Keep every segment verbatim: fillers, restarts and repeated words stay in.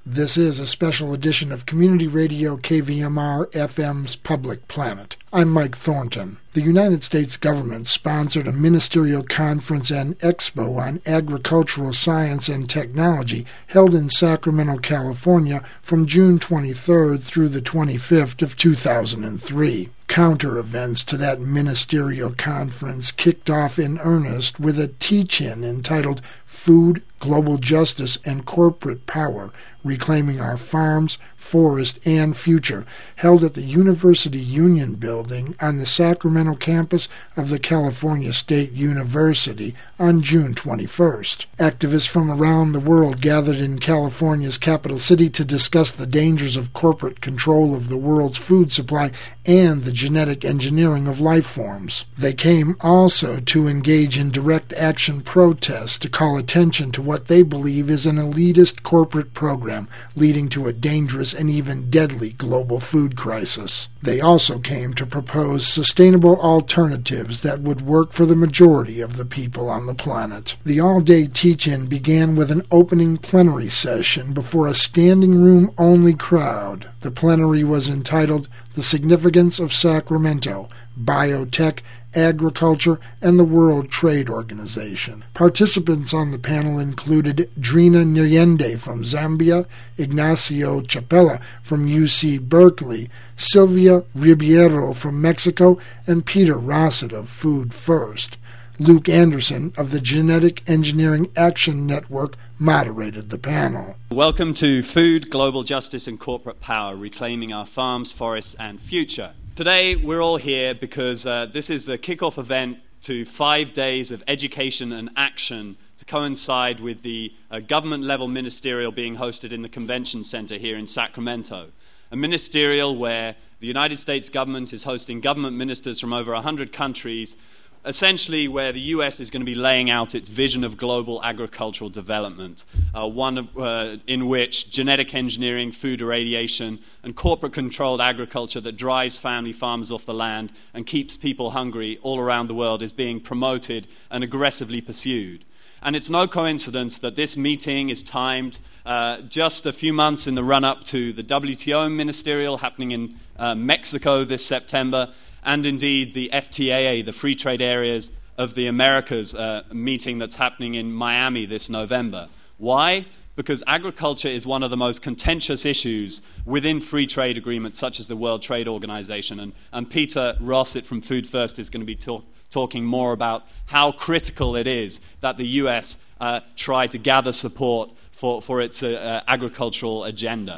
This is a special edition of Community Radio K V M R F M's Public Planet. I'm Mike Thornton. The United States government sponsored a ministerial conference and expo on agricultural science and technology held in Sacramento, California from June twenty-third through the twenty-fifth of two thousand three. Counter events to that ministerial conference kicked off in earnest with a teach-in entitled Food, Global Justice, and Corporate Power, Reclaiming Our Farms, Forest, and Future, held at the University Union Building on the Sacramento campus of the California State University on June twenty-first. Activists from around the world gathered in California's capital city to discuss the dangers of corporate control of the world's food supply and the genetic engineering of life forms. They came also to engage in direct action protests to call attention to what they believe is an elitist corporate program leading to a dangerous and even deadly global food crisis. They also came to propose sustainable alternatives that would work for the majority of the people on the planet. The all-day teach-in began with an opening plenary session before a standing room-only crowd. The plenary was entitled The Significance of Sacramento, Biotech, Agriculture, and the World Trade Organization. Participants on the panel included Drina Nyirende from Zambia, Ignacio Chapela from U C Berkeley, Silvia Ribeiro from Mexico, and Peter Rossett of Food First. Luke Anderson of the Genetic Engineering Action Network moderated the panel. Welcome to Food, Global Justice and Corporate Power, Reclaiming Our Farms, Forests and Future. Today we're all here because uh, this is the kickoff event to five days of education and action to coincide with the uh, government-level ministerial being hosted in the Convention Center here in Sacramento. A ministerial where the United States government is hosting government ministers from over one hundred countries, essentially where the U S is going to be laying out its vision of global agricultural development, uh, one of, uh, in which genetic engineering, food irradiation, and corporate-controlled agriculture that drives family farmers off the land and keeps people hungry all around the world is being promoted and aggressively pursued. And it's no coincidence that this meeting is timed uh, just a few months in the run-up to the W T O ministerial happening in uh, Mexico this September, and indeed the F T A A, the Free Trade Areas of the Americas uh, meeting that's happening in Miami this November. Why? Because agriculture is one of the most contentious issues within free trade agreements such as the World Trade Organization. And, and Peter Rossett from Food First is going to be talk, talking more about how critical it is that the U S uh, try to gather support for, for its uh, uh, agricultural agenda.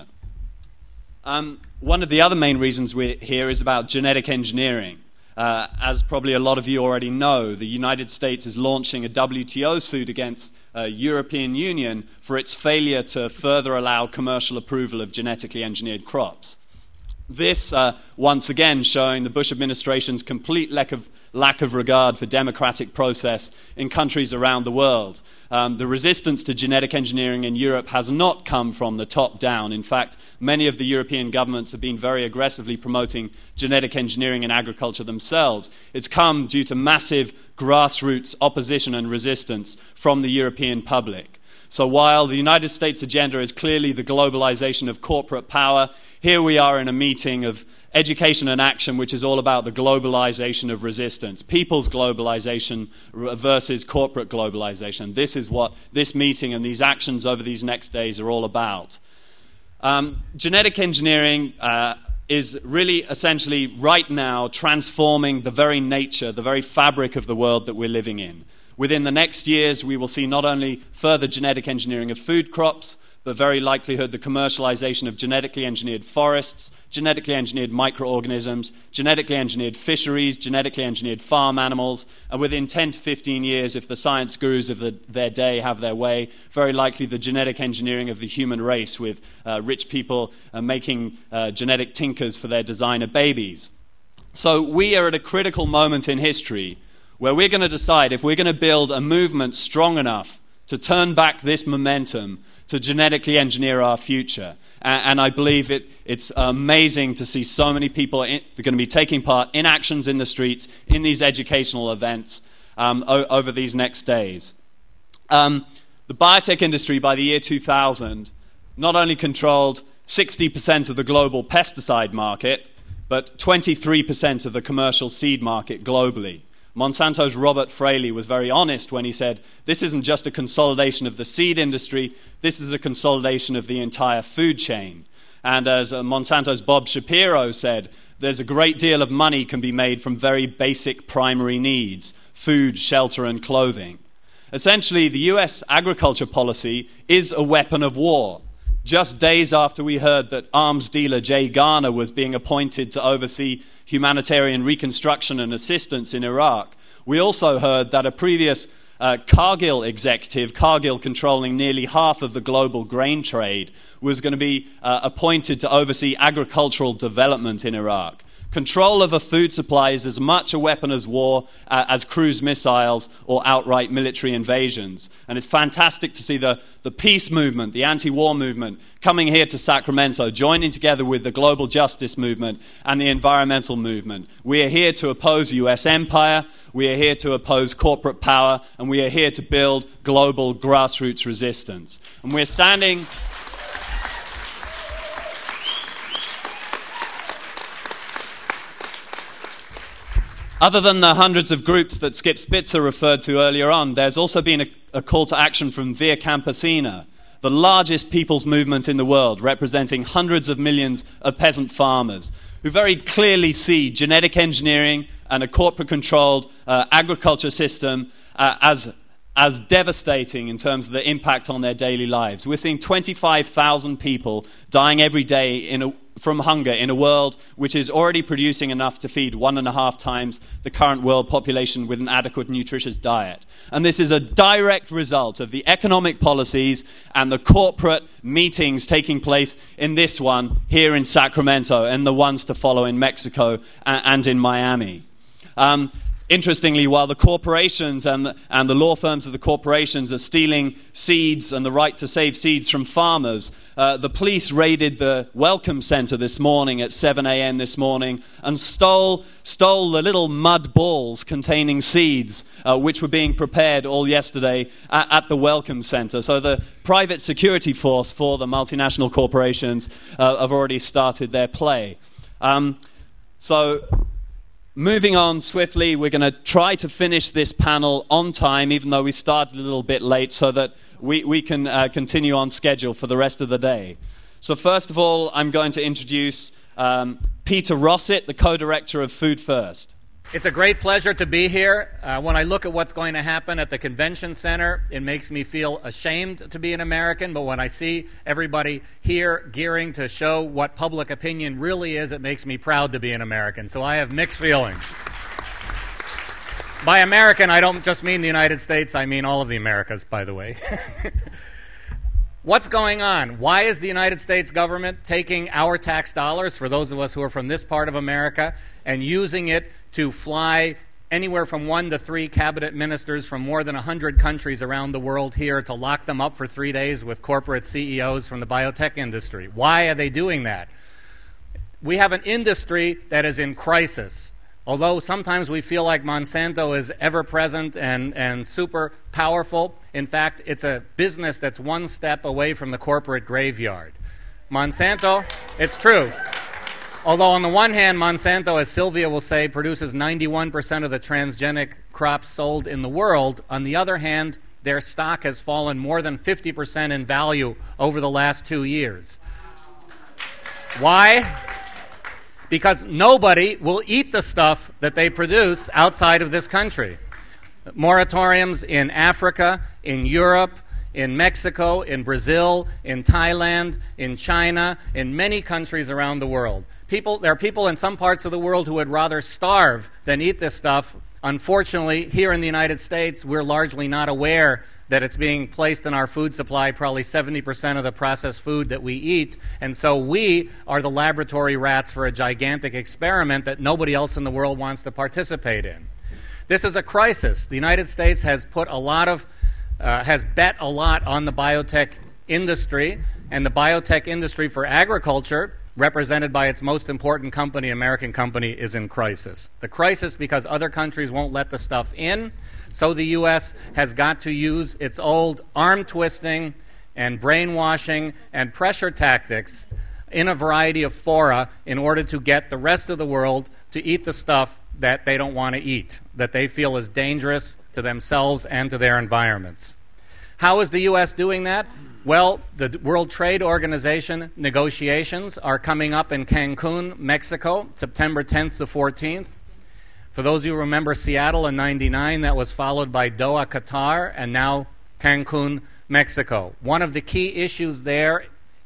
Um, one of the other main reasons we're here is about genetic engineering. Uh, as probably a lot of you already know, the United States is launching a W T O suit against uh, European Union for its failure to further allow commercial approval of genetically engineered crops. This, uh, once again, showing the Bush administration's complete lack of, lack of regard for democratic process in countries around the world. Um, the resistance to genetic engineering in Europe has not come from the top down. In fact, many of the European governments have been very aggressively promoting genetic engineering in agriculture themselves. It's come due to massive grassroots opposition and resistance from the European public. So while the United States agenda is clearly the globalization of corporate power, here we are in a meeting of education and action, which is all about the globalization of resistance, people's globalization versus corporate globalization. This is what this meeting and these actions over these next days are all about. Um, genetic engineering uh, is really essentially right now transforming the very nature, the very fabric of the world that we're living in. Within the next years, we will see not only further genetic engineering of food crops, but very likelihood the commercialization of genetically engineered forests, genetically engineered microorganisms, genetically engineered fisheries, genetically engineered farm animals, and within ten to fifteen years, if the science gurus of the, their day have their way, very likely the genetic engineering of the human race with uh, rich people uh, making uh, genetic tinkers for their designer babies. So we are at a critical moment in history where we're going to decide if we're going to build a movement strong enough to turn back this momentum to genetically engineer our future. And, and I believe it, it's amazing to see so many people in, are going to be taking part in actions in the streets, in these educational events um, o- over these next days. Um, the biotech industry by the year two thousand not only controlled sixty percent of the global pesticide market, but twenty-three percent of the commercial seed market globally. Monsanto's Robert Fraley was very honest when he said, this isn't just a consolidation of the seed industry, this is a consolidation of the entire food chain. And as uh, Monsanto's Bob Shapiro said, there's a great deal of money can be made from very basic primary needs, food, shelter, and clothing. Essentially, the U S agriculture policy is a weapon of war. Just days after we heard that arms dealer Jay Garner was being appointed to oversee humanitarian reconstruction and assistance in Iraq, we also heard that a previous uh, Cargill executive, Cargill controlling nearly half of the global grain trade, was going to be uh, appointed to oversee agricultural development in Iraq. Control of a food supply is as much a weapon as war uh, as cruise missiles or outright military invasions. And it's fantastic to see the, the peace movement, the anti-war movement, coming here to Sacramento, joining together with the global justice movement and the environmental movement. We are here to oppose U S empire, we are here to oppose corporate power, and we are here to build global grassroots resistance. And we're standing... Other than the hundreds of groups that Skip Spitzer referred to earlier on, there's also been a, a call to action from Via Campesina, the largest people's movement in the world, representing hundreds of millions of peasant farmers, who very clearly see genetic engineering and a corporate-controlled uh, agriculture system uh, as, as devastating in terms of the impact on their daily lives. We're seeing twenty-five thousand people dying every day in a from hunger in a world which is already producing enough to feed one and a half times the current world population with an adequate nutritious diet. And this is a direct result of the economic policies and the corporate meetings taking place in this one here in Sacramento and the ones to follow in Mexico and, and in Miami. Um, Interestingly, while the corporations and the, and the law firms of the corporations are stealing seeds and the right to save seeds from farmers, uh, the police raided the Welcome Center this morning at seven a.m. this morning and stole, stole the little mud balls containing seeds uh, which were being prepared all yesterday at, at the Welcome Center. So the private security force for the multinational corporations uh, have already started their play. Um, so... Moving on swiftly, we're going to try to finish this panel on time, even though we started a little bit late, so that we, we can uh, continue on schedule for the rest of the day. So first of all, I'm going to introduce um, Peter Rossett, the co-director of Food First. It's a great pleasure to be here. Uh, when I look at what's going to happen at the convention center, it makes me feel ashamed to be an American, but when I see everybody here gearing to show what public opinion really is, it makes me proud to be an American. So I have mixed feelings. By American, I don't just mean the United States, I mean all of the Americas, by the way. What's going on? Why is the United States government taking our tax dollars, for those of us who are from this part of America, and using it to fly anywhere from one to three cabinet ministers from more than one hundred countries around the world here to lock them up for three days with corporate C E Os from the biotech industry? Why are they doing that? We have an industry that is in crisis. Although sometimes we feel like Monsanto is ever-present and, and super powerful, in fact, it's a business that's one step away from the corporate graveyard. Monsanto, it's true. Although on the one hand, Monsanto, as Sylvia will say, produces ninety-one percent of the transgenic crops sold in the world, on the other hand, their stock has fallen more than fifty percent in value over the last two years. Why? Because nobody will eat the stuff that they produce outside of this country. Moratoriums in Africa, in Europe, in Mexico, in Brazil, in Thailand, in China, in many countries around the world. People, there are people in some parts of the world who would rather starve than eat this stuff. Unfortunately, here in the United States, we're largely not aware that it's being placed in our food supply, probably seventy percent of the processed food that we eat. And so we are the laboratory rats for a gigantic experiment that nobody else in the world wants to participate in. This is a crisis. The United States has put a lot of, uh, has bet a lot on the biotech industry, and the biotech industry for agriculture, represented by its most important company, American company, is in crisis. The crisis because other countries won't let the stuff in, so the U S has got to use its old arm-twisting and brainwashing and pressure tactics in a variety of fora in order to get the rest of the world to eat the stuff that they don't want to eat, that they feel is dangerous to themselves and to their environments. How is the U S doing that? Well, the World Trade Organization negotiations are coming up in Cancun, Mexico, September tenth to fourteenth. For those of you who remember Seattle in ninety-nine, that was followed by Doha, Qatar, and now Cancun, Mexico. One of the key issues there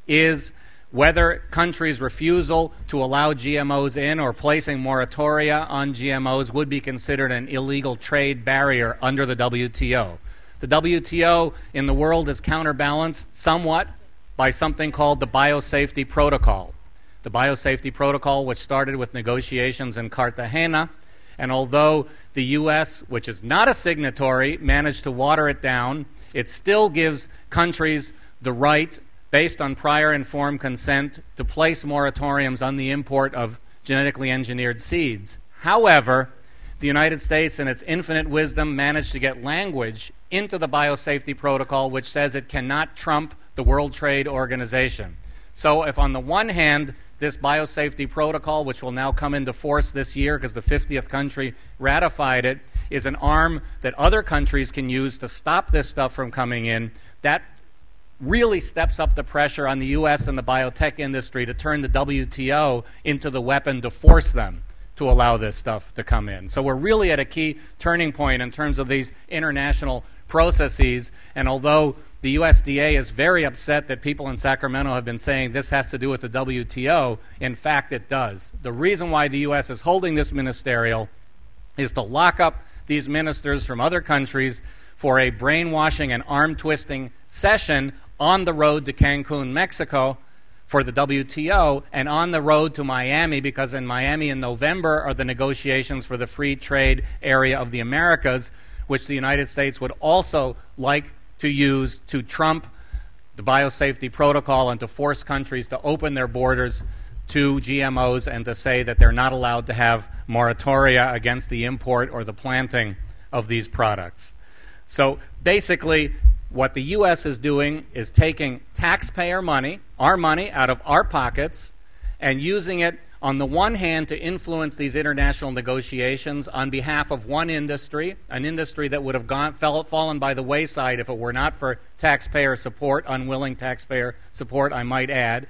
is whether countries' refusal to allow G M Os in or placing moratoria on G M Os would be considered an illegal trade barrier under the W T O. The W T O in the world is counterbalanced somewhat by something called the Biosafety Protocol. The Biosafety Protocol, which started with negotiations in Cartagena, and although the U S, which is not a signatory, managed to water it down, it still gives countries the right, based on prior informed consent, to place moratoriums on the import of genetically engineered seeds. However, the United States, in its infinite wisdom, managed to get language into the Biosafety Protocol which says it cannot trump the World Trade Organization. So if on the one hand, this Biosafety Protocol, which will now come into force this year because the fiftieth country ratified it, is an arm that other countries can use to stop this stuff from coming in, that really steps up the pressure on the U S and the biotech industry to turn the W T O into the weapon to force them to allow this stuff to come in. So we're really at a key turning point in terms of these international processes, and although the U S D A is very upset that people in Sacramento have been saying this has to do with the W T O, in fact it does. The reason why the U S is holding this ministerial is to lock up these ministers from other countries for a brainwashing and arm-twisting session on the road to Cancun, Mexico, for the W T O, and on the road to Miami, because in Miami in November are the negotiations for the free trade area of the Americas, which the United States would also like to use to trump the Biosafety Protocol and to force countries to open their borders to G M Os and to say that they're not allowed to have moratoria against the import or the planting of these products. So basically, what the U S is doing is taking taxpayer money, our money, out of our pockets, and using it on the one hand to influence these international negotiations on behalf of one industry, an industry that would have gone, fell, fallen by the wayside if it were not for taxpayer support, unwilling taxpayer support, I might add.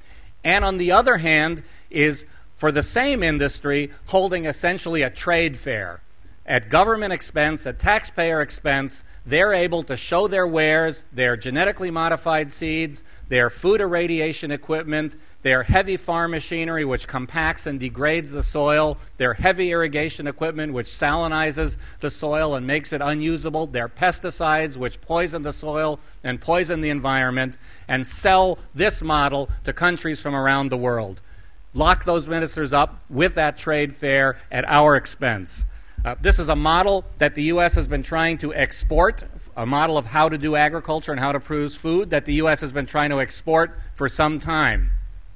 And on the other hand is for the same industry holding essentially a trade fair. At government expense, at taxpayer expense, they're able to show their wares, their genetically modified seeds, their food irradiation equipment, their heavy farm machinery which compacts and degrades the soil, their heavy irrigation equipment which salinizes the soil and makes it unusable, their pesticides which poison the soil and poison the environment, and sell this model to countries from around the world. Lock those ministers up with that trade fair at our expense. Uh, this is a model that the U S has been trying to export, a model of how to do agriculture and how to produce food that the U S has been trying to export for some time.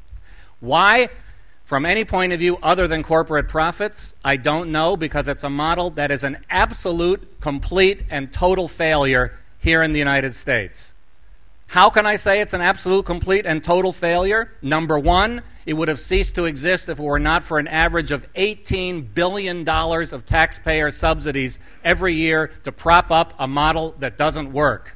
Why? From any point of view other than corporate profits, I don't know, because it's a model that is an absolute, complete, and total failure here in the United States. How can I say it's an absolute, complete, and total failure? Number one, it would have ceased to exist if it were not for an average of eighteen billion dollars of taxpayer subsidies every year to prop up a model that doesn't work.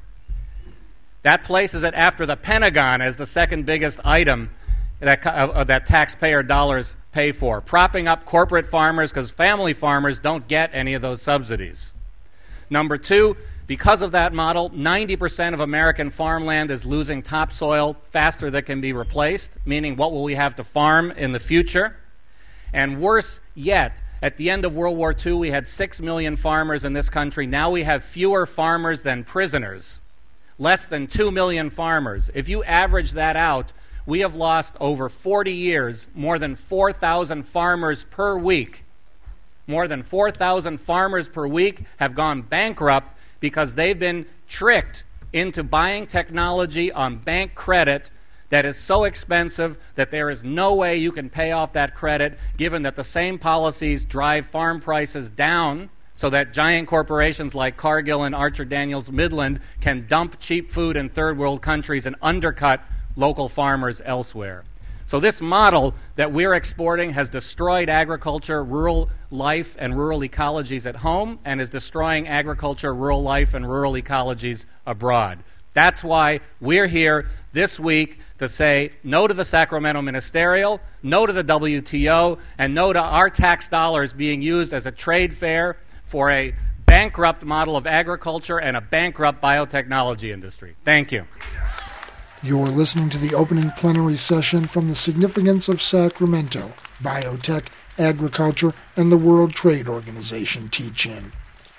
That places it after the Pentagon as the second biggest item that, uh, that taxpayer dollars pay for, propping up corporate farmers because family farmers don't get any of those subsidies. Number two, because of that model, ninety percent of American farmland is losing topsoil faster than can be replaced, meaning what will we have to farm in the future? And worse yet, at the end of World War Two, we had six million farmers in this country. Now we have fewer farmers than prisoners, less than two million farmers. If you average that out, we have lost over forty years, more than four thousand farmers per week. More than four thousand farmers per week have gone bankrupt because they've been tricked into buying technology on bank credit that is so expensive that there is no way you can pay off that credit, given that the same policies drive farm prices down so that giant corporations like Cargill and Archer Daniels Midland can dump cheap food in third world countries and undercut local farmers elsewhere. So this model that we're exporting has destroyed agriculture, rural life, and rural ecologies at home, and is destroying agriculture, rural life, and rural ecologies abroad. That's why we're here this week to say no to the Sacramento Ministerial, no to the W T O, and no to our tax dollars being used as a trade fair for a bankrupt model of agriculture and a bankrupt biotechnology industry. Thank you. You're listening to the opening plenary session from the Significance of Sacramento, Biotech, Agriculture, and the World Trade Organization teach-in.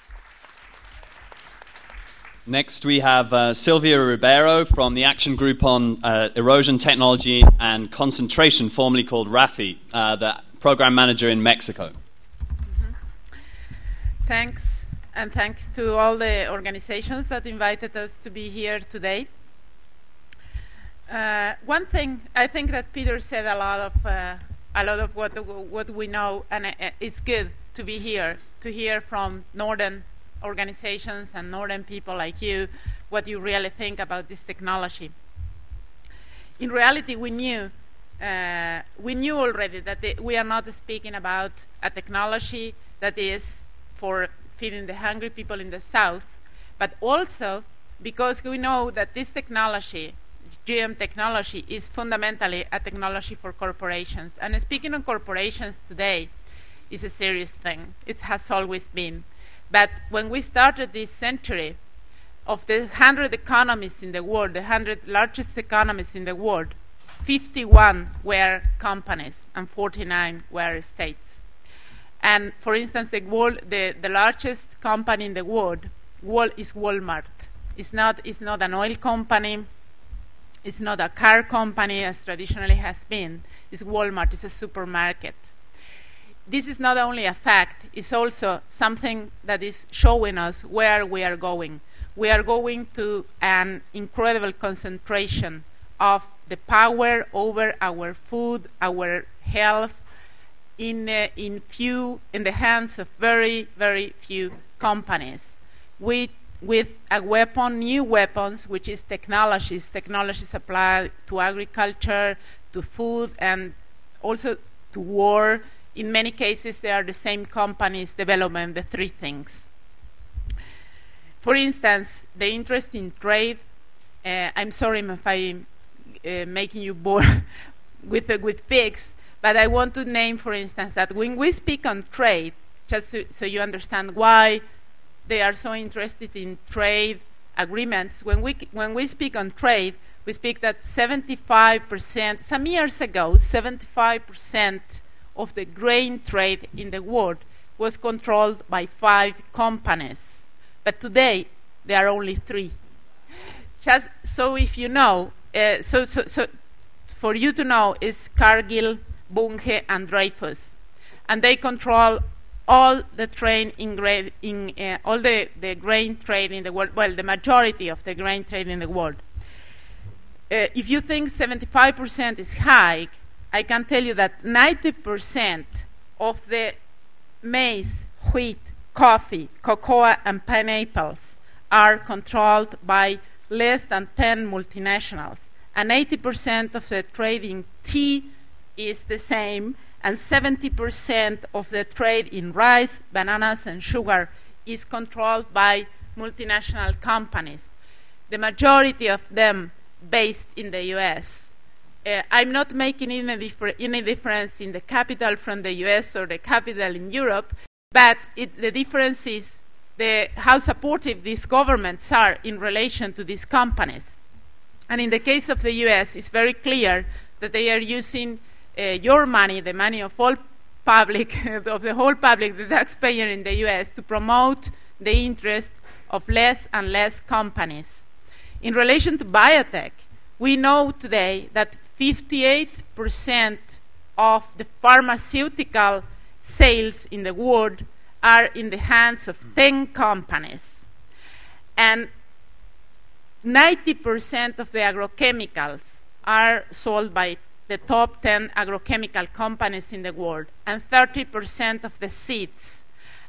Next, we have uh, Silvia Ribeiro from the Action Group on uh, Erosion Technology and Concentration, formerly called RAFI, uh, the program manager in Mexico. Mm-hmm. Thanks, and thanks to all the organizations that invited us to be here today. Uh, one thing, I think that Peter said a lot of uh, a lot of what what we know, and uh, it's good to be here to hear from northern organizations and northern people like you what you really think about this technology. In reality, we knew uh, we knew already that the, we are not speaking about a technology that is for feeding the hungry people in the south, but also because we know that this technology, G M technology, is fundamentally a technology for corporations. And speaking of corporations today is a serious thing. It has always been. But when we started this century, of the one hundred economies in the world, the one hundred largest economies in the world, fifty-one were companies and forty-nine were states. And for instance, the, world, the, the largest company in the world world is Walmart. It's not, it's not an oil company. It's not a car company as traditionally has been. It's Walmart. It's a supermarket. This is not only a fact, it's also something that is showing us where we are going. We are going to an incredible concentration of the power over our food, our health, in uh, in few in the hands of very, very few companies. We with a weapon, new weapons, which is technologies, technologies applied to agriculture, to food, and also to war. In many cases, they are the same companies developing the three things. For instance, the interest in trade, uh, I'm sorry if I'm uh, making you bored with, uh, with figs, but I want to name, for instance, that when we speak on trade, just so, so you understand why they are so interested in trade agreements, when we, when we speak on trade, we speak that seventy-five percent, some years ago, seventy-five percent of the grain trade in the world was controlled by five companies. But today, there are only three. Just so if you know, uh, so, so, so for you to know, is Cargill, Bunge, and Dreyfus. And they control all the trade in grain, in uh, all the, the grain trade in the world, well, the majority of the grain trade in the world. Uh, if you think seventy-five percent is high, I can tell you that ninety percent of the maize, wheat, coffee, cocoa, and pineapples are controlled by less than ten multinationals. And eighty percent of the trade in tea is the same, and seventy percent of the trade in rice, bananas, and sugar is controlled by multinational companies, the majority of them based in the U S Uh, I'm not making any, differ- any difference in the capital from the U S or the capital in Europe, but it, the difference is the, how supportive these governments are in relation to these companies. And in the case of the U S, it's very clear that they are using uh, your money, the money of all public, of the whole public, the taxpayer in the U S, to promote the interest of less and less companies. In relation to biotech, we know today that fifty-eight percent of the pharmaceutical sales in the world are in the hands of ten companies. And ninety percent of the agrochemicals are sold by the top ten agrochemical companies in the world, and thirty percent of the seeds.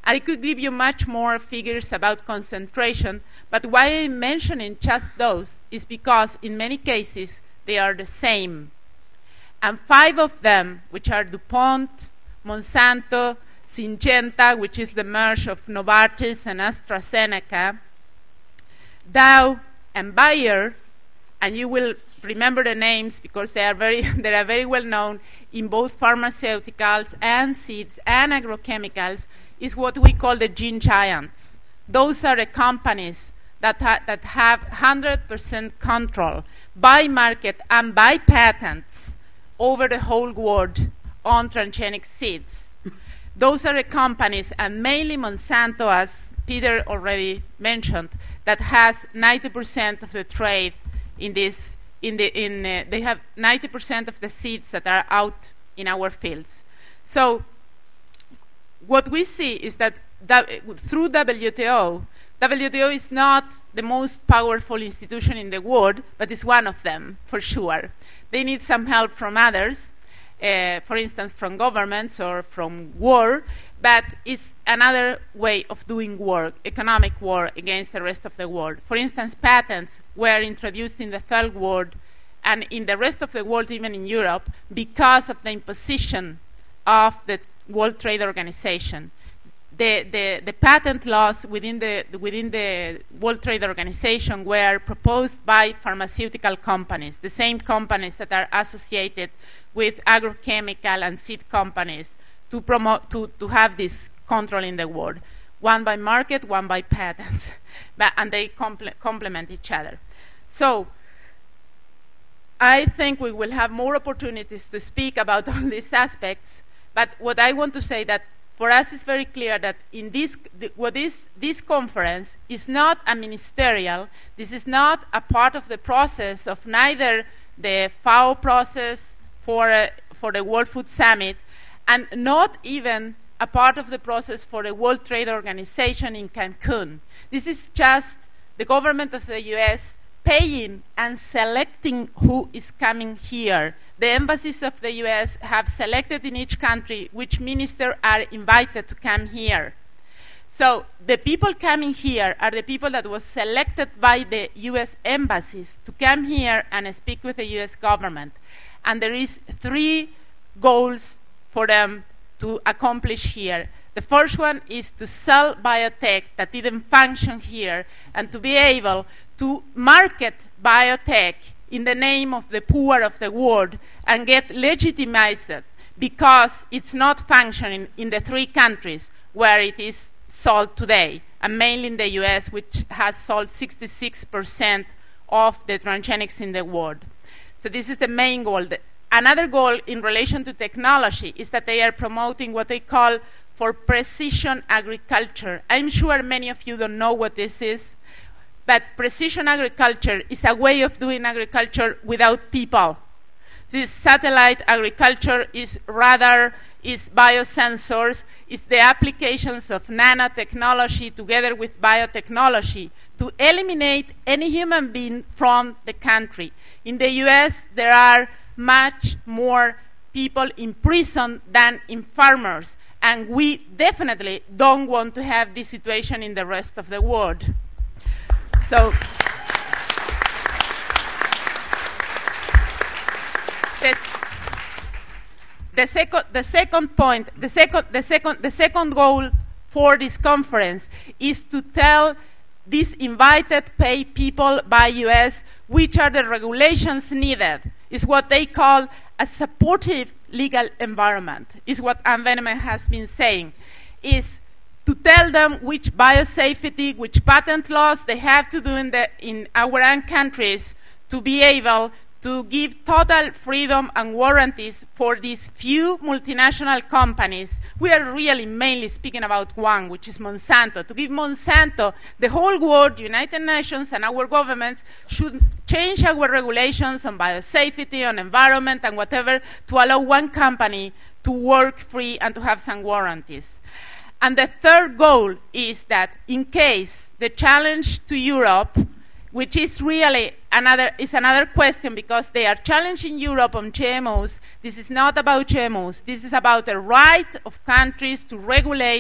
I could give you much more figures about concentration, but why I'm mentioning just those is because in many cases they are the same. And five of them, which are DuPont, Monsanto, Syngenta, which is the merge of Novartis and AstraZeneca, Dow and Bayer, and you will remember the names because they are very they are very well known in both pharmaceuticals and seeds and agrochemicals, is what we call the gene giants. Those are the companies that ha- that have one hundred percent control by market and by patents over the whole world on transgenic seeds. Those are the companies, and mainly Monsanto, as Peter already mentioned, that has ninety percent of the trade in this. In the, in, uh, they have ninety percent of the seeds that are out in our fields. So what we see is that, that through W T O, W T O is not the most powerful institution in the world, but it's one of them, for sure. They need some help from others, uh, for instance, from governments or from war, but it's another way of doing war, economic war against the rest of the world. For instance, patents were introduced in the third world and in the rest of the world, even in Europe, because of the imposition of the World Trade Organization. The, the, the patent laws within the, within the World Trade Organization were proposed by pharmaceutical companies, the same companies that are associated with agrochemical and seed companies, to promote to, to have this control in the world, one by market, one by patents, but, and they comple- complement each other. So I think we will have more opportunities to speak about all these aspects, but what I want to say that for us it's very clear that in this, the, what is this conference is not a ministerial, this is not a part of the process of neither the F A O process for, uh, for the World Food Summit, and not even a part of the process for the World Trade Organization in Cancun. This is just the government of the U S paying and selecting who is coming here. The embassies of the U S have selected in each country which ministers are invited to come here. So the people coming here are the people that was selected by the U S embassies to come here and speak with the U S government. And there is three goals for them to accomplish here. The first one is to sell biotech that didn't function here and to be able to market biotech in the name of the poor of the world and get legitimized because it's not functioning in the three countries where it is sold today, and mainly in the U S, which has sold sixty-six percent of the transgenics in the world. So this is the main goal. Another goal in relation to technology is that they are promoting what they call for precision agriculture. I'm sure many of you don't know what this is, but precision agriculture is a way of doing agriculture without people. This satellite agriculture is radar, is biosensors, is the applications of nanotechnology together with biotechnology to eliminate any human being from the country. In the U S, there are much more people in prison than in farmers, and we definitely don't want to have this situation in the rest of the world. So this, the second the second point the second the second the second goal for this conference is to tell these invited paid people by U S which are the regulations needed. Is what they call a supportive legal environment, is what Anne Veneman has been saying, is to tell them which biosafety, which patent laws they have to do in, the, in our own countries to be able to give total freedom and warranties for these few multinational companies. We are really mainly speaking about one, which is Monsanto. To give Monsanto, the whole world, United Nations and our governments should change our regulations on biosafety, on environment and whatever to allow one company to work free and to have some warranties. And the third goal is that in case the challenge to Europe, which is really another is another question because they are challenging Europe on G M Os. This is not about G M Os. This is about the right of countries to regulate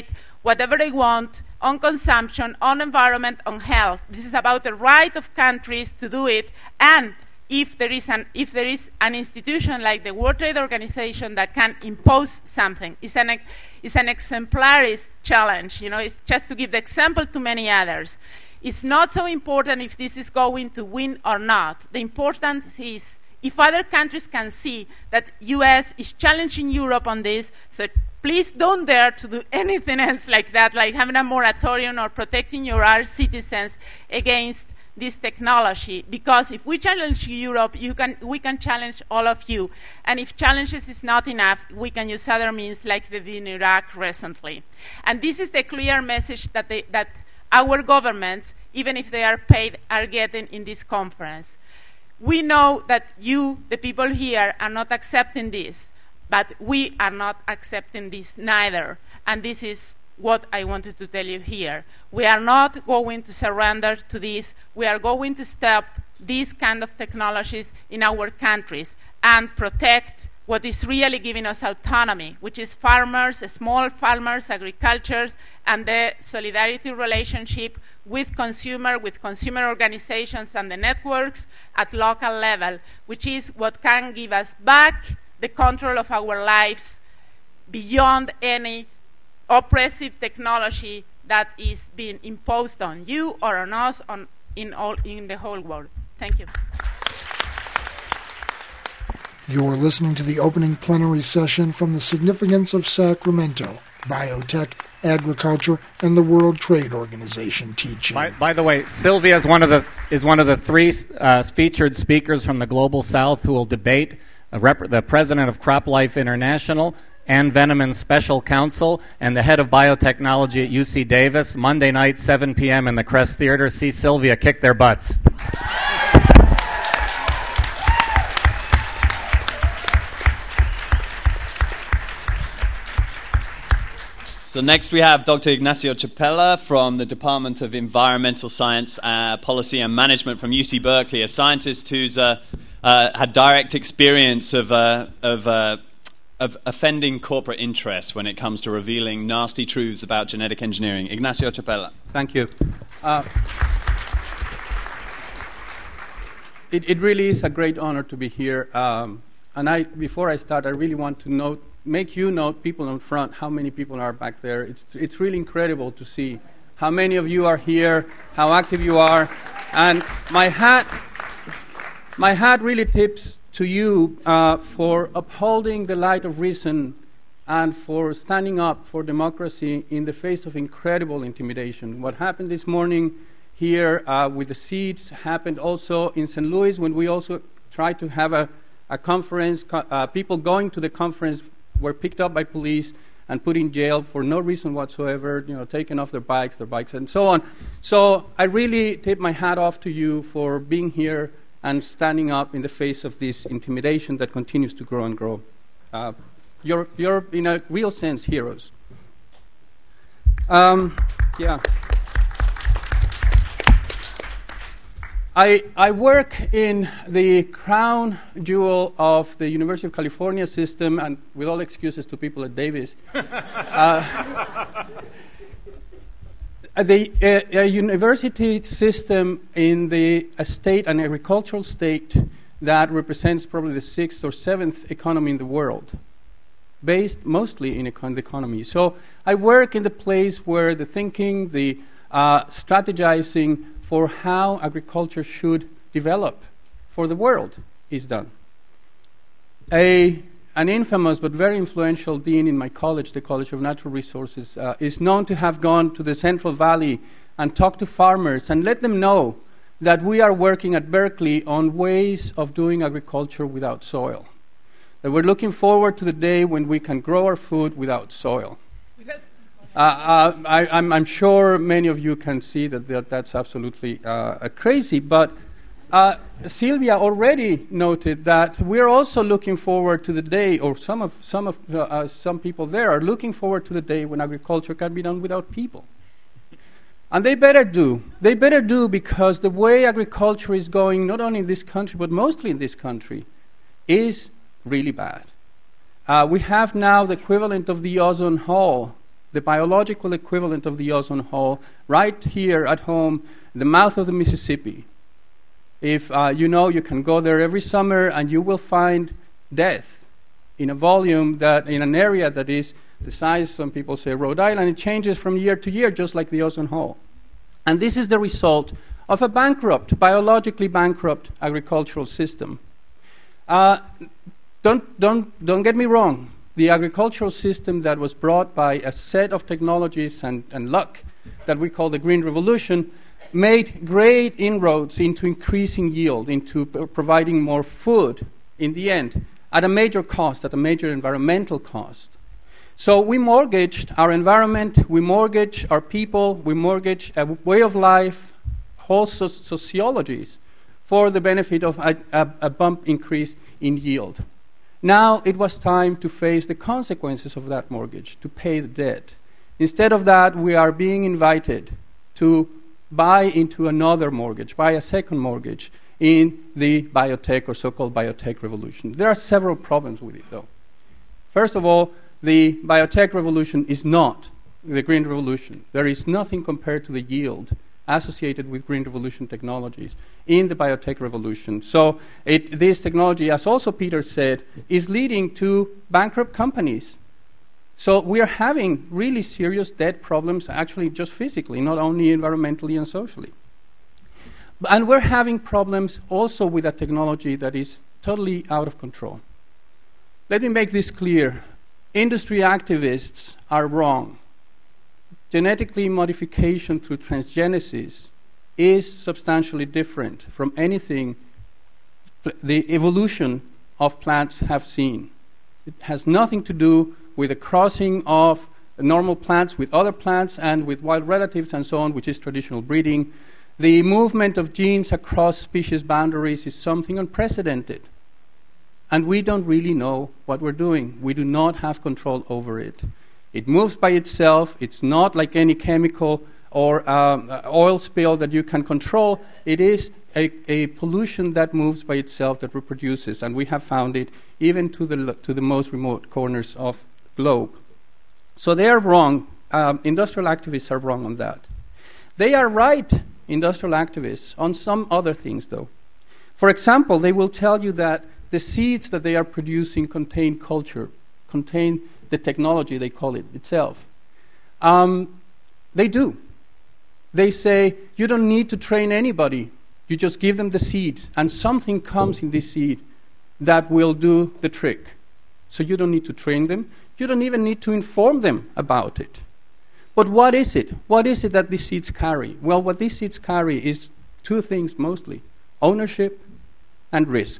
whatever they want on consumption, on environment, on health. This is about the right of countries to do it, and if there is an if there is an institution like the World Trade Organization that can impose something, it's an it's an exemplary challenge. You know, it's just to give the example to many others. It's not so important if this is going to win or not. The importance is if other countries can see that U S is challenging Europe on this, so please don't dare to do anything else like that, like having a moratorium or protecting your our citizens against this technology, because if we challenge Europe, you can, we can challenge all of you. And if challenges is not enough, we can use other means like they did in Iraq recently. And this is the clear message that, they, that our governments, even if they are paid, are getting in this conference. We know that you, the people here, are not accepting this, but we are not accepting this neither. And this is what I wanted to tell you here. We are not going to surrender to this. We are going to stop these kind of technologies in our countries and protect what is really giving us autonomy, which is farmers, small farmers, agricultures, and the solidarity relationship with consumer, with consumer organizations and the networks at local level, which is what can give us back the control of our lives beyond any oppressive technology that is being imposed on you or on us on, in, all, in the whole world. Thank you. You're listening to the opening plenary session from the Significance of Sacramento, Biotech, Agriculture, and the World Trade Organization teaching. By, by the way, Sylvia is one of the, is one of the three uh, featured speakers from the Global South who will debate uh, rep- the president of CropLife International, Ann Veneman's special counsel, and the head of biotechnology at U C Davis, Monday night, seven p.m. in the Crest Theater. See Sylvia kick their butts. So next we have Doctor Ignacio Chapela from the Department of Environmental Science, uh, Policy and Management from U C Berkeley, a scientist who's uh, uh, had direct experience of uh, of uh, of offending corporate interests when it comes to revealing nasty truths about genetic engineering. Ignacio Chapela. Thank you. Uh, it, it really is a great honor to be here. Um, and I, before I start, I really want to note, make you note, people in front, how many people are back there. It's, it's really incredible to see how many of you are here, how active you are. And my hat, my hat really tips to you uh, for upholding the light of reason and for standing up for democracy in the face of incredible intimidation. What happened this morning here uh, with the seeds happened also in Saint Louis when we also tried to have a, a conference. Co- uh, people going to the conference were picked up by police and put in jail for no reason whatsoever, you know, taken off their bikes, their bikes, and so on. So I really tip my hat off to you for being here and standing up in the face of this intimidation that continues to grow and grow. Uh, you're, you're, in a real sense, heroes. Um, yeah. I, I work in the crown jewel of the University of California system, and with all excuses to people at Davis, uh, The uh, a university system in the a state, an agricultural state that represents probably the sixth or seventh economy in the world, based mostly in econ- the economy. So I work in the place where the thinking, the uh, strategizing for how agriculture should develop for the world is done. A An infamous but very influential dean in my college, the College of Natural Resources, uh, is known to have gone to the Central Valley and talked to farmers and let them know that we are working at Berkeley on ways of doing agriculture without soil. That we're looking forward to the day when we can grow our food without soil. Uh, uh, I, I'm, I'm sure many of you can see that, that that's absolutely uh, crazy, but Uh, Sylvia already noted that we're also looking forward to the day, or some of some of uh, uh, some people there are looking forward to the day when agriculture can be done without people. And they better do. They better do, because the way agriculture is going, not only in this country, but mostly in this country, is really bad. Uh, we have now the equivalent of the ozone hole the biological equivalent of the ozone hole, right here at home, the mouth of the Mississippi. If uh, you know, you can go there every summer and you will find death in a volume that, in an area that is the size, some people say Rhode Island, it changes from year to year just like the ozone hole. And this is the result of a bankrupt, biologically bankrupt agricultural system. Uh, don't, don't, don't get me wrong. The agricultural system that was brought by a set of technologies and, and luck that we call the Green Revolution made great inroads into increasing yield, into p- providing more food in the end, at a major cost, at a major environmental cost. So we mortgaged our environment, we mortgaged our people, we mortgaged a way of life, whole so- sociologies, for the benefit of a, a, a bump increase in yield. Now it was time to face the consequences of that mortgage, to pay the debt. Instead of that, we are being invited to buy into another mortgage, buy a second mortgage in the biotech or so-called biotech revolution. There are several problems with it, though. First of all, the biotech revolution is not the Green Revolution. There is nothing compared to the yield associated with Green Revolution technologies in the biotech revolution. So it, this technology, as also Peter said, is leading to bankrupt companies. So we are having really serious debt problems, actually just physically, not only environmentally and socially. And we're having problems also with a technology that is totally out of control. Let me make this clear. Industry activists are wrong. Genetically modification through transgenesis is substantially different from anything pl- the evolution of plants have seen. It has nothing to do with the crossing of normal plants with other plants and with wild relatives and so on, which is traditional breeding. The movement of genes across species boundaries is something unprecedented. And we don't really know what we're doing. We do not have control over it. It moves by itself. It's not like any chemical or um, oil spill that you can control. It is a, a pollution that moves by itself, that reproduces, and we have found it even to the to the most remote corners of the globe. So they are wrong. Um, industrial activists are wrong on that. They are right, industrial activists, on some other things, though. For example, they will tell you that the seeds that they are producing contain culture, contain the technology, they call it, itself. Um, they do. They say, you don't need to train anybody. You just give them the seeds, and something comes in this seed that will do the trick. So you don't need to train them. You don't even need to inform them about it. But what is it? What is it that these seeds carry? Well, what these seeds carry is two things mostly: ownership and risk.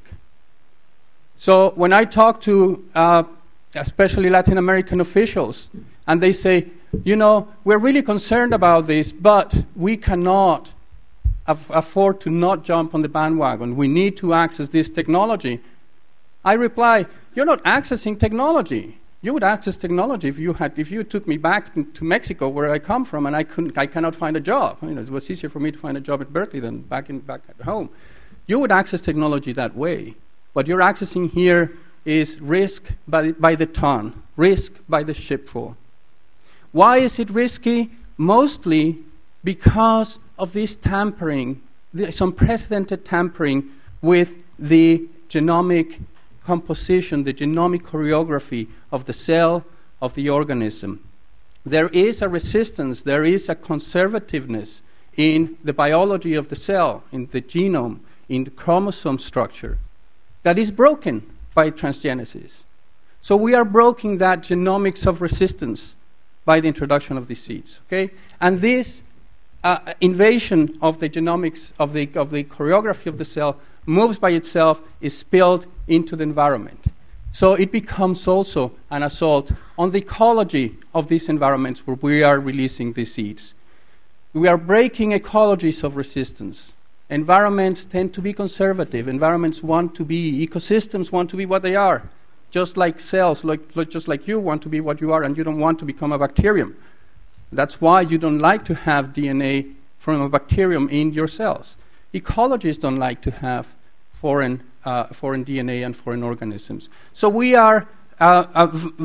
So when I talk to uh, especially Latin American officials, and they say, you know, we're really concerned about this, but we cannot af- afford to not jump on the bandwagon. We need to access this technology. I reply, you're not accessing technology. You would access technology if you had, if you took me back to Mexico, where I come from, and I couldn't, I cannot find a job. You know, it was easier for me to find a job at Berkeley than back in back at home. You would access technology that way. What you're accessing here is risk by, by the ton, risk by the shipful. Why is it risky? Mostly because of this tampering, this unprecedented tampering with the genomic composition, the genomic choreography of the cell, of the organism. There is a resistance, there is a conservativeness in the biology of the cell, in the genome, in the chromosome structure, that is broken by transgenesis. So we are breaking that genomics of resistance by the introduction of these seeds. Okay, and this uh, invasion of the genomics of the of the choreography of the cell moves by itself, is spilled into the environment. So it becomes also an assault on the ecology of these environments where we are releasing these seeds. We are breaking ecologies of resistance. Environments tend to be conservative. Environments want to be, ecosystems want to be what they are. Just like cells, like, like just like you want to be what you are, and you don't want to become a bacterium. That's why you don't like to have D N A from a bacterium in your cells. Ecologists don't like to have foreign, uh, foreign D N A and foreign organisms. So we are uh, uh, v- v-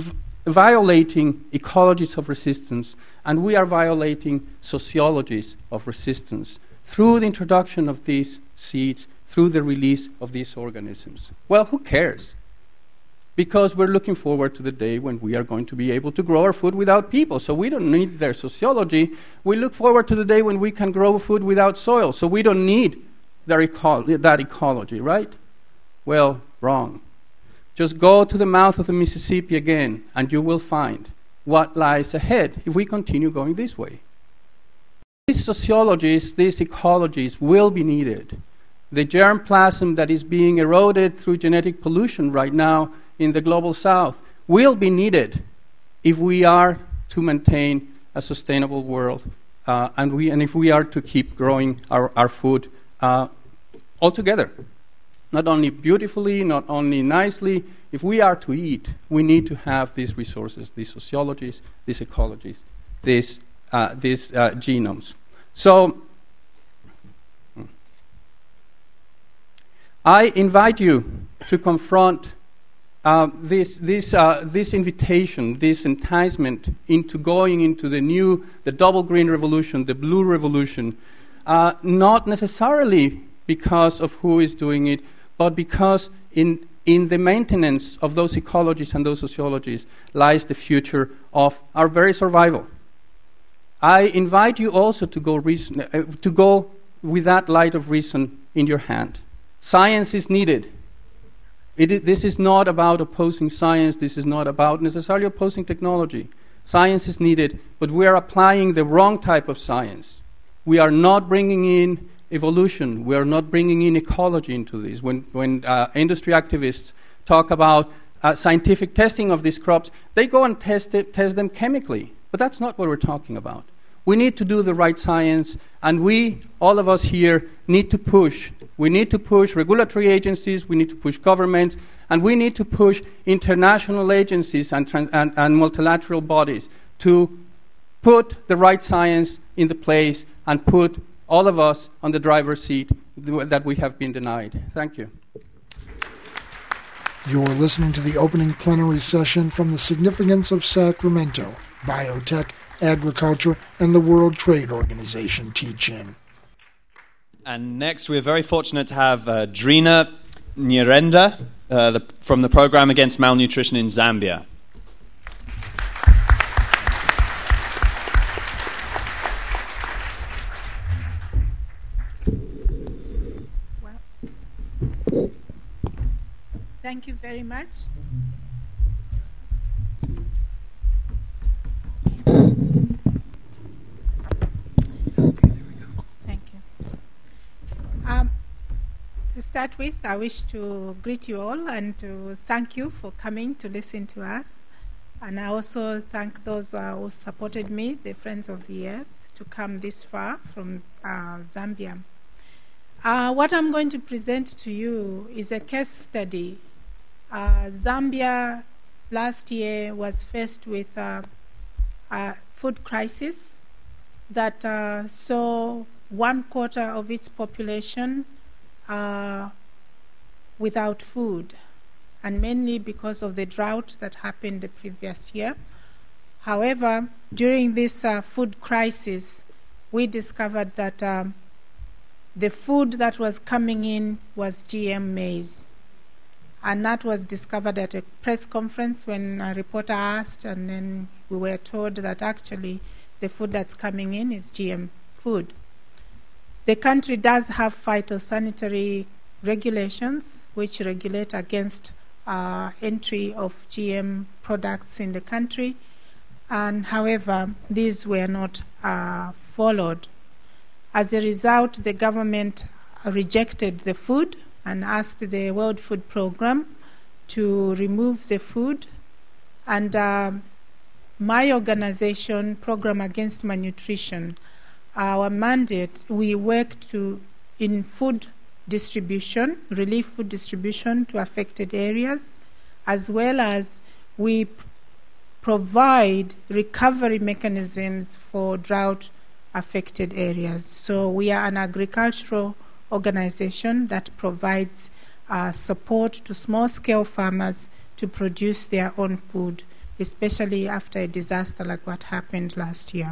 violating ecologies of resistance, and we are violating sociologies of resistance through the introduction of these seeds, through the release of these organisms. Well, who cares? Because we're looking forward to the day when we are going to be able to grow our food without people, so we don't need their sociology. We look forward to the day when we can grow food without soil, so we don't need their eco- that ecology, right? Well, wrong. Just go to the mouth of the Mississippi again, and you will find what lies ahead if we continue going this way. These sociologies, these ecologies will be needed. The germplasm that is being eroded through genetic pollution right now in the global south will be needed if we are to maintain a sustainable world uh, and, we, and if we are to keep growing our, our food uh, altogether. Not only beautifully, not only nicely. If we are to eat, we need to have these resources, these sociologies, these ecologies, these, uh, these uh, genomes. So, I invite you to confront uh, this, this, uh, this invitation, this enticement into going into the new, the double green revolution, the blue revolution, uh, not necessarily because of who is doing it, but because in, in the maintenance of those ecologies and those sociologies lies the future of our very survival. I invite you also to go, reason, uh, to go with that light of reason in your hand. Science is needed. It is, this is not about opposing science. This is not about necessarily opposing technology. Science is needed, but we are applying the wrong type of science. We are not bringing in evolution. We are not bringing in ecology into this. When, when uh, industry activists talk about uh, scientific testing of these crops, they go and test, it, test them chemically. But that's not what we're talking about. We need to do the right science, and we, all of us here, need to push. We need to push regulatory agencies, we need to push governments, and we need to push international agencies and, trans- and, and multilateral bodies to put the right science in the place and put all of us on the driver's seat that we have been denied. Thank you. You're listening to the opening plenary session from the Significance of Sacramento, Biotech, Agriculture, and the World Trade Organization teach-in. And next, we're very fortunate to have uh, Drina Nyirenda uh, the, from the Program Against Malnutrition in Zambia. Well, thank you very much. Um, to start with, I wish to greet you all and to thank you for coming to listen to us. And I also thank those uh, who supported me, the Friends of the Earth, to come this far from uh, Zambia. Uh, what I'm going to present to you is a case study. Uh, Zambia last year was faced with uh, a food crisis that uh, saw one quarter of its population uh, without food, and mainly because of the drought that happened the previous year. However, during this uh, food crisis, we discovered that um, the food that was coming in was G M maize. And that was discovered at a press conference when a reporter asked, and then we were told that actually the food that's coming in is G M food. The country does have phytosanitary regulations which regulate against uh, entry of G M products in the country, and however, these were not uh, followed. As a result, the government rejected the food and asked the World Food Programme to remove the food, and uh, my organization, Program Against Malnutrition, our mandate, we work to in food distribution, relief food distribution to affected areas, as well as we p- provide recovery mechanisms for drought-affected areas. So we are an agricultural organization that provides uh, support to small-scale farmers to produce their own food especially after a disaster like what happened last year.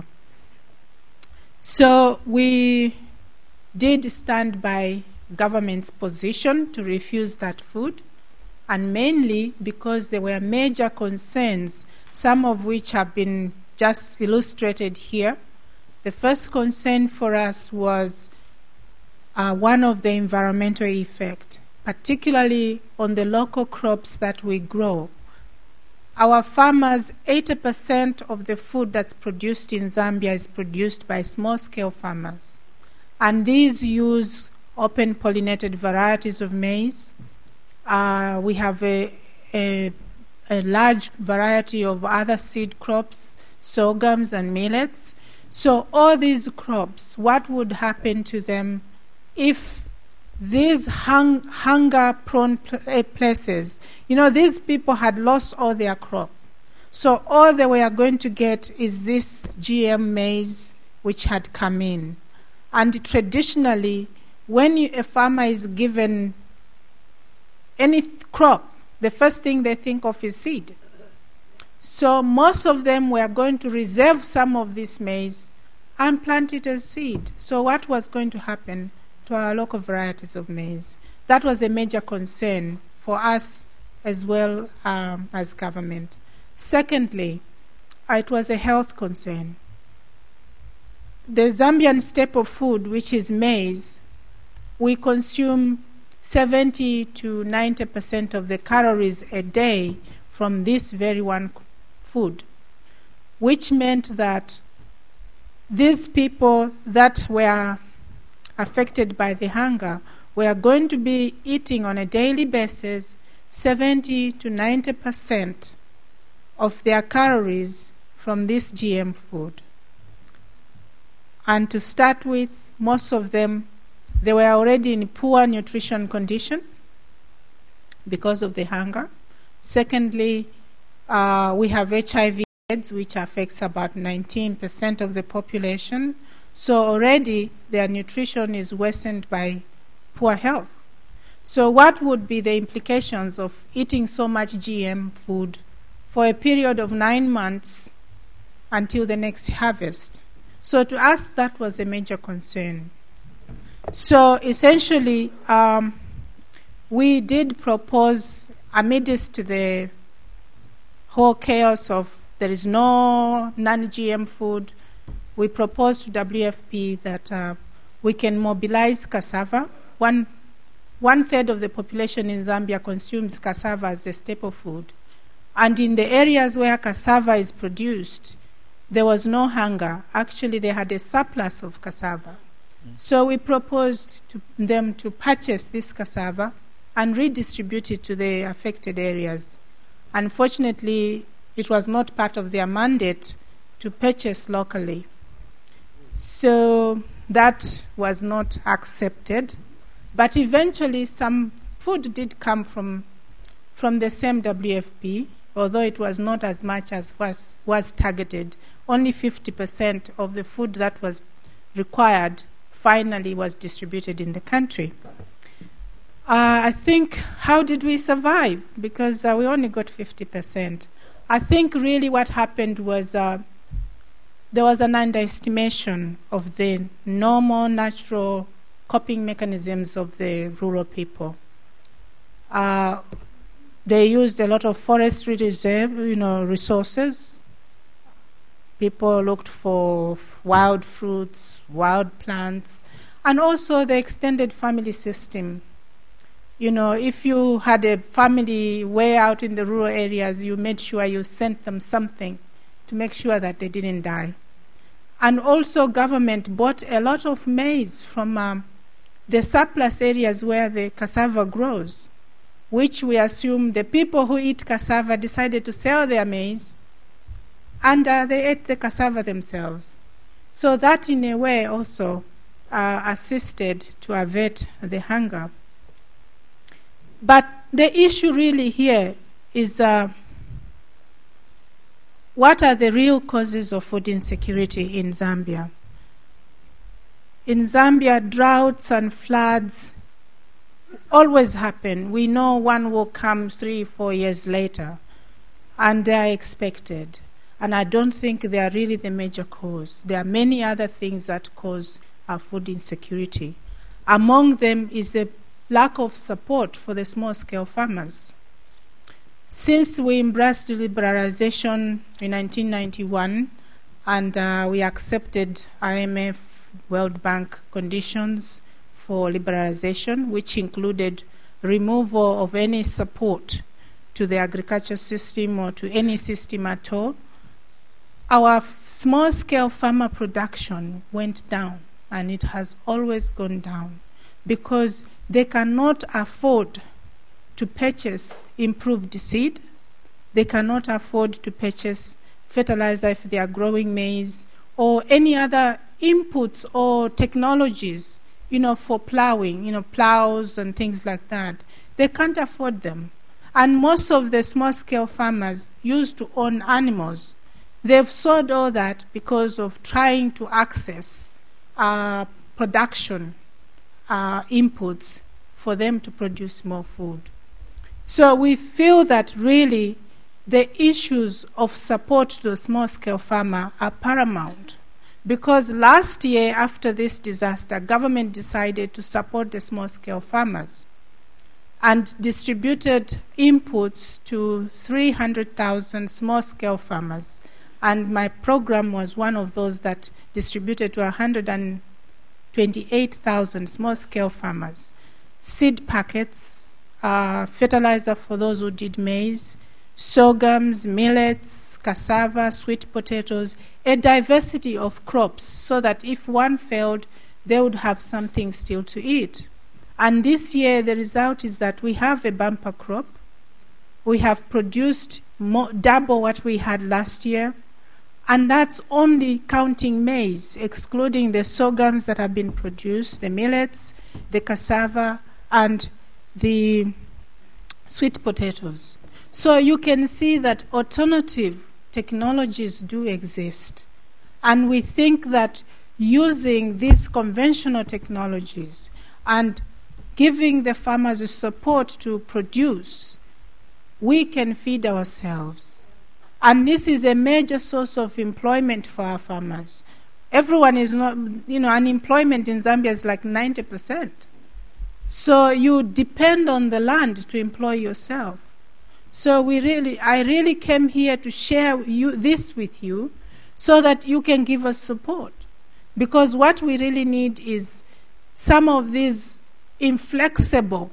So we did stand by government's position to refuse that food, and mainly because there were major concerns, some of which have been just illustrated here. The first concern for us was uh, one of the environmental effect, particularly on the local crops that we grow. Our farmers, eighty percent of the food that's produced in Zambia is produced by small-scale farmers. And these use open pollinated varieties of maize. Uh, we have a, a, a large variety of other seed crops, sorghums and millets. So all these crops, what would happen to them if these hung, hunger-prone pl- places, you know, these people had lost all their crop. So all they were going to get is this G M maize which had come in. And traditionally, when you, a farmer is given any th- crop, the first thing they think of is seed. So most of them were going to reserve some of this maize and plant it as seed. So what was going to happen to our local varieties of maize? That was a major concern for us as well um, as government. Secondly, it was a health concern. The Zambian staple food, which is maize, we consume seventy to ninety percent of the calories a day from this very one food, which meant that these people that were affected by the hunger were going to be eating on a daily basis seventy to ninety percent of their calories from this G M food. And to start with, most of them, they were already in poor nutrition condition because of the hunger. Secondly, uh, we have H I V AIDS, which affects about nineteen percent of the population. So already their nutrition is worsened by poor health. So what would be the implications of eating so much G M food for a period of nine months until the next harvest? So to us, that was a major concern. So essentially, um, we did propose, amidst the whole chaos of there is no non-G M food, we proposed to W F P that uh, we can mobilize cassava. One, one third of the population in Zambia consumes cassava as a staple food. And in the areas where cassava is produced, there was no hunger. Actually, they had a surplus of cassava. Mm. So we proposed to them to purchase this cassava and redistribute it to the affected areas. Unfortunately, it was not part of their mandate to purchase locally. So that was not accepted. But eventually, some food did come from, from the same W F P, although it was not as much as was, was targeted. Only fifty percent of the food that was required finally was distributed in the country. Uh, I think, how did we survive? Because uh, we only got fifty percent. I think really what happened was uh, there was an underestimation of the normal, natural coping mechanisms of the rural people. Uh, they used a lot of forestry reserve, you know, resources. People looked for f- wild fruits, wild plants, and also the extended family system. You know, if you had a family way out in the rural areas, you made sure you sent them something to make sure that they didn't die. And also government bought a lot of maize from um, the surplus areas where the cassava grows, which we assume the people who eat cassava decided to sell their maize, and uh, they ate the cassava themselves. So that in a way also uh, assisted to avert the hunger. But the issue really here is uh, what are the real causes of food insecurity in Zambia? In Zambia, droughts and floods always happen. We know one will come three, four years later. and they are expected. And I don't think they are really the major cause. There are many other things that cause our food insecurity. Among them is the lack of support for the small-scale farmers. Since we embraced liberalization in nineteen ninety-one and uh, we accepted I M F, World Bank conditions for liberalization, which included removal of any support to the agriculture system or to any system at all, our f- small-scale farmer production went down, and it has always gone down because they cannot afford to purchase improved seed. They cannot afford to purchase fertilizer if they are growing maize or any other inputs or technologies, you know, for plowing, you know, plows and things like that. They can't afford them. And most of the small-scale farmers used to own animals. They've sold all that because of trying to access uh, production uh, inputs for them to produce more food. So we feel that really the issues of support to the small-scale farmer are paramount, because last year after this disaster, government decided to support the small-scale farmers and distributed inputs to three hundred thousand small-scale farmers. And my program was one of those that distributed to one hundred twenty-eight thousand small-scale farmers. Seed packets, uh, fertilizer for those who did maize, sorghums, millets, cassava, sweet potatoes, a diversity of crops so that if one failed, they would have something still to eat. And this year, the result is that we have a bumper crop. We have produced more, double what we had last year. And that's only counting maize, excluding the sorghums that have been produced, the millets, the cassava, and the sweet potatoes. So you can see that alternative technologies do exist. And we think that using these conventional technologies and giving the farmers the support to produce, we can feed ourselves. And this is a major source of employment for our farmers. Everyone is not, you know, unemployment in Zambia is like ninety percent. So you depend on the land to employ yourself. So we really, I really came here to share you, this with you so that you can give us support. Because what we really need is some of these inflexible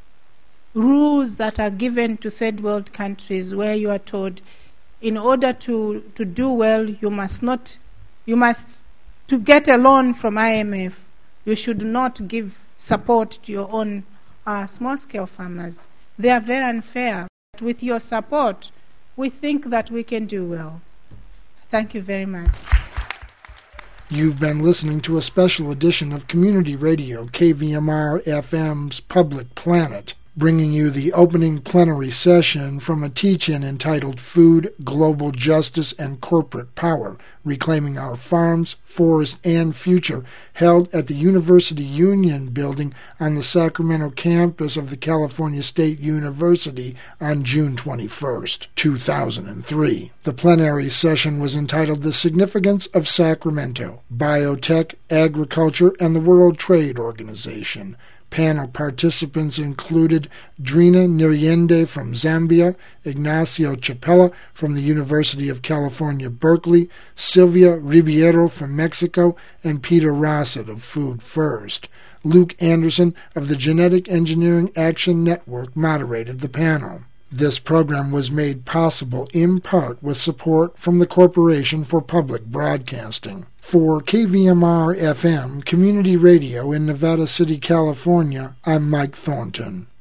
rules that are given to third world countries where you are told, in order to, to do well, you must not, you must, to get a loan from I M F, you should not give support to your own uh, small-scale farmers. They are very unfair. With your support, we think that we can do well. Thank you very much. You've been listening to a special edition of Community Radio K V M R F M's Public Planet, bringing you the opening plenary session from a teach-in entitled Food, Global Justice, and Corporate Power, Reclaiming Our Farms, Forest, and Future, held at the University Union Building on the Sacramento campus of the California State University on June twenty-first, two thousand three. The plenary session was entitled The Significance of Sacramento, Biotech, Agriculture, and the World Trade Organization. Panel participants included Drina Nyirenda from Zambia, Ignacio Chapela from the University of California, Berkeley, Silvia Ribeiro from Mexico, and Peter Rossett of Food First. Luke Anderson of the Genetic Engineering Action Network moderated the panel. This program was made possible in part with support from the Corporation for Public Broadcasting. For K V M R F M Community Radio in Nevada City, California, I'm Mike Thornton.